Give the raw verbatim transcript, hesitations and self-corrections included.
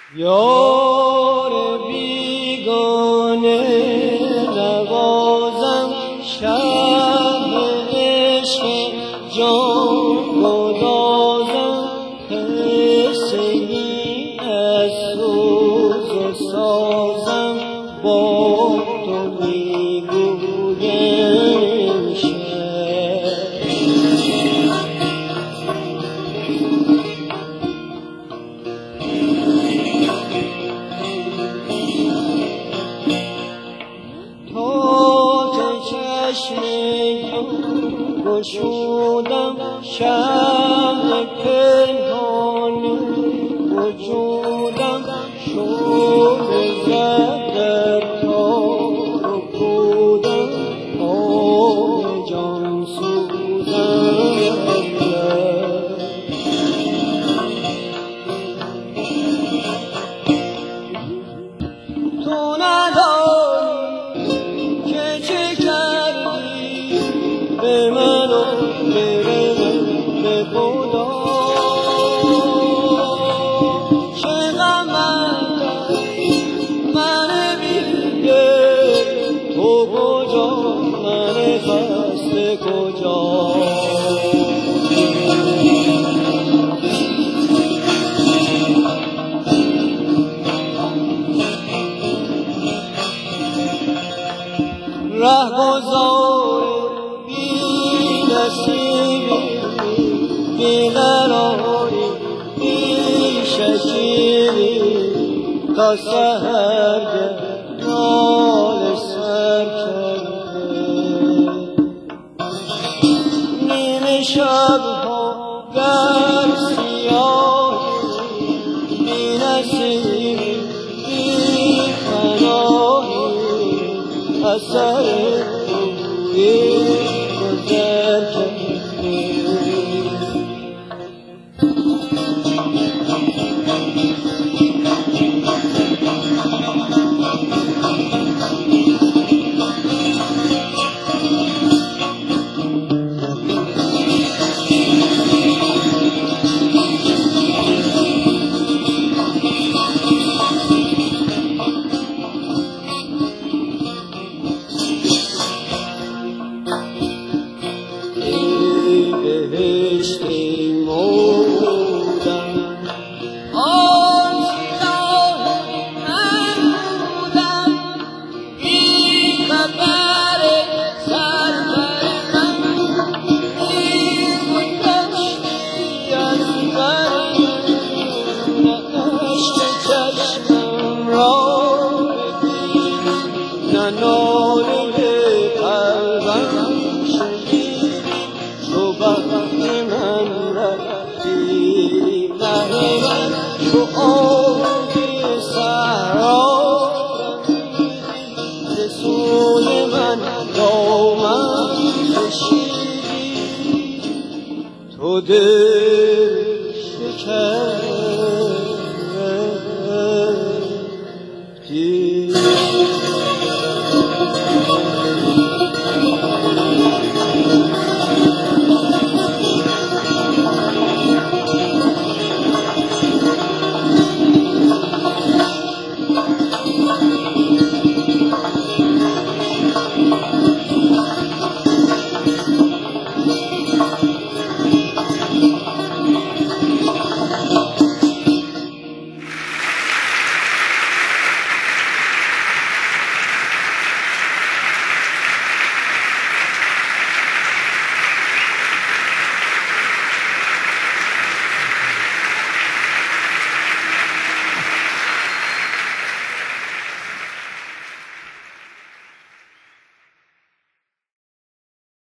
یار بیگانه نوازم شب عشق جان گدازم قصه ای از سوز و سازم با تو میگویم شب چشم گشودم شمع پنهان وجودم شد زد در تار و پودم آب جان سوزم تو ندانی که چه کردی به من و به به خدا چه غم من بی‌دل تو کجا من خسته کجا رهگذار بی نصیبی بی قراری بی شکیبی تا سحرگه ناله سر کرده نیمه شبها در سیاهی بی نصیبی بی پناهی اثر توی گذر